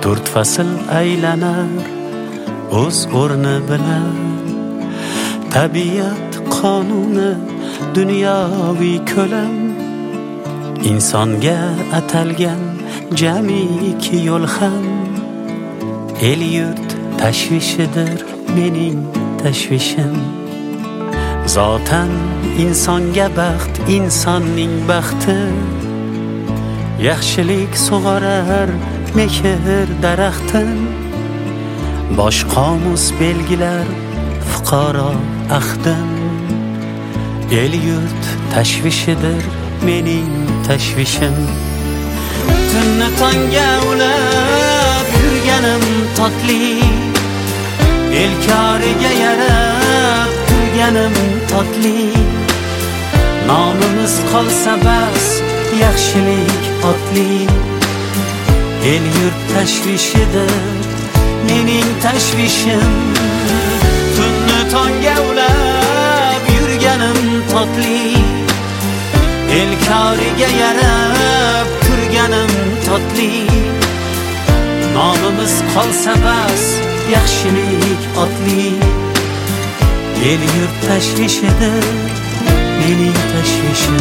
to'rt fasl aylanar o'z o'rni bilan. Tabiat qonuni dunyoviy ko'lam, insonga atalgan jamiki yo'l ham. El yurt tashvishidir mening tashvishim. Zotan insonga baxt, insonning baxti. Yaxshilik sug'orar mehr daraxtin. Bosh qomus belgilar fuqaro ahdim. El yurt tashvishidir mening tashvishim. Tunni tongga ulab yurganim totli, el koriga yarab turganim totli. Nomimiz qolsa bas, yaxshilik otli. El yurt tashvishidir mening tashvishim. Tunni tongga ulab yurganim totli, el koriga yarab turganim totli. Nomimiz qolsa bas, yaxshilik otli. El yurt tashvishidir mening tashvishim.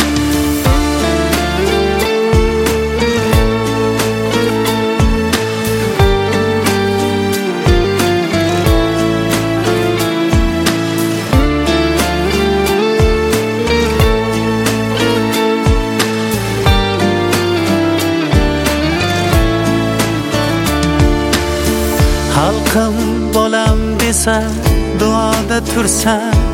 Xalqim bolam desa, duoda tursa,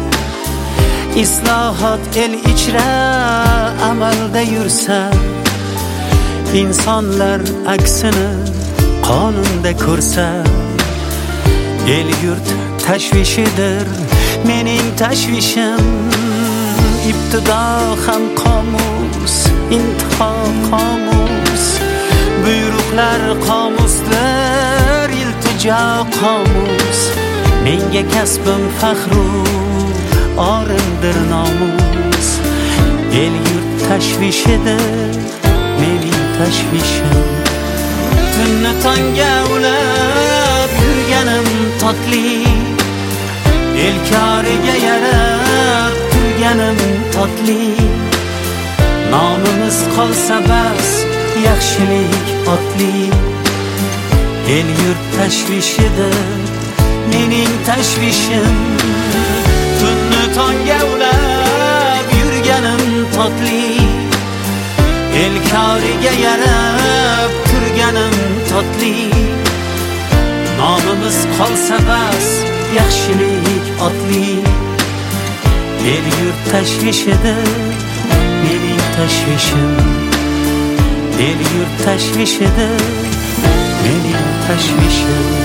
islohot el ichra amalda yursa, insonlar aksini qonunda ko'rsa. El yurt tashvishidir mening tashvishim. Ibtido ham qomus, intiho qomus, buyruqlar qomusdir, iltijo qomus. Menga kasbim faxru, orimdir nomus. El yurt tashvishidir mening tashvishim. Tunni tongga ulab yurganim totli, el koriga yarab turganim totli. Nomimiz qolsa bas, yaxshilik otli. El yurt tashvishidir mening tashvishim. Tunni tongga ulab yurganim totli, el koriga yarab turganim totli. Nomimiz qolsa bas, yaxshilik otli. El yurt tashvishidir mening tashvishim. El yurt tashvishidir mening tashvishim.